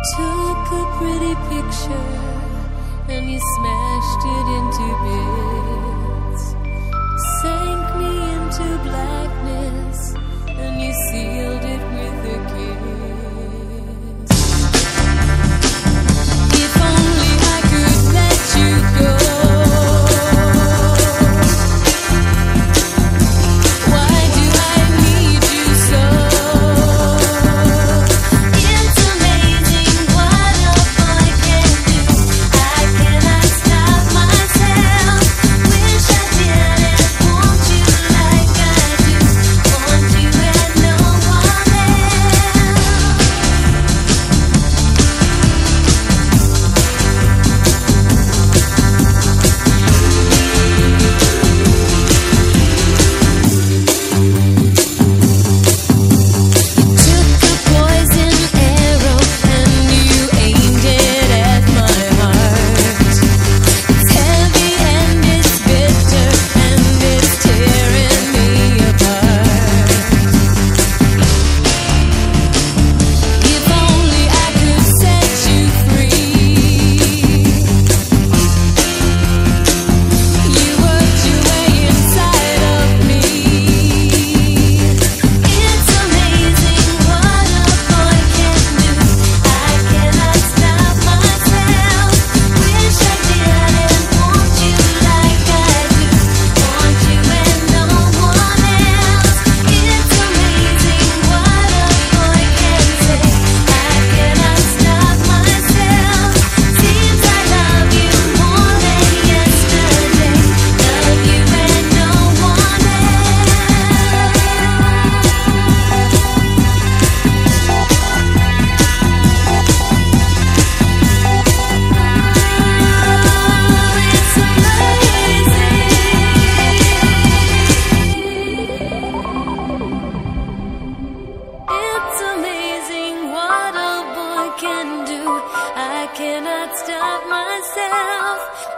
took a pretty picture and you smashed it into bits, sank me into blackness and you sealed it with a kiss. If only I could let you go. Why do I need you so? It's amazing what a boy can do. I cannot stop myself. Wish I didn't want you like I do. Want you and no one else. Took a poison arrow and you aimed it at my heart. It's heavy and it's bitter and it's tearing me apart. If only I could set you free. You worked your way inside of me. It's amazing what a boy can do. I cannot stop myself. Wish I didn't want you like I do. Want you and no one else. It's amazing what a boy can say. I cannot stop myself. Seems I love you more than yesterday. Love you and no one else. It's amazing. It's amazing what a boy can do. I cannot stop myself.